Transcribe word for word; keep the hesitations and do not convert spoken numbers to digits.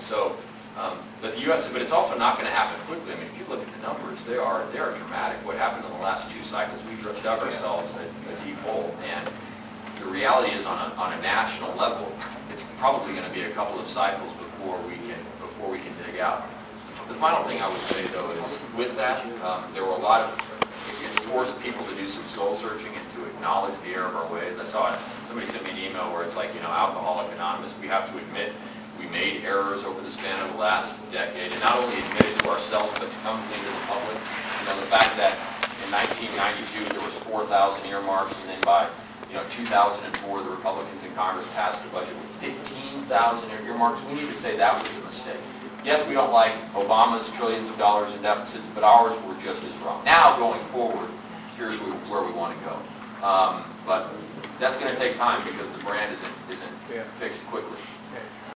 So, um, but the U S, but it's also not going to happen quickly. I mean, if you look at the numbers, they are they are dramatic. What happened in the last two cycles, we dug ourselves a, a deep hole, and the reality is, on a on a national level, it's probably going to be a couple of cycles before we can before we can dig out. The final thing I would say, though, is with that, um, there were a lot of it's forced people to do some soul searching and to acknowledge the error of our ways. I saw it. Somebody sent me an email where it's like, you know, Alcoholic Anonymous. We have to admit we made errors over the span of the last decade, and not only admit it to ourselves, but to come clean to the public. You know, the fact that in nineteen ninety-two there was four thousand earmarks, and then by you know two thousand four the Republicans in Congress passed a budget with fifteen thousand earmarks. We need to say that was a mistake. Yes, we don't like Obama's trillions of dollars in deficits, but ours were just as wrong. Now, going forward, here's where we want to go. Um, but that's going to take time because the brand isn't, isn't yeah. fixed quickly.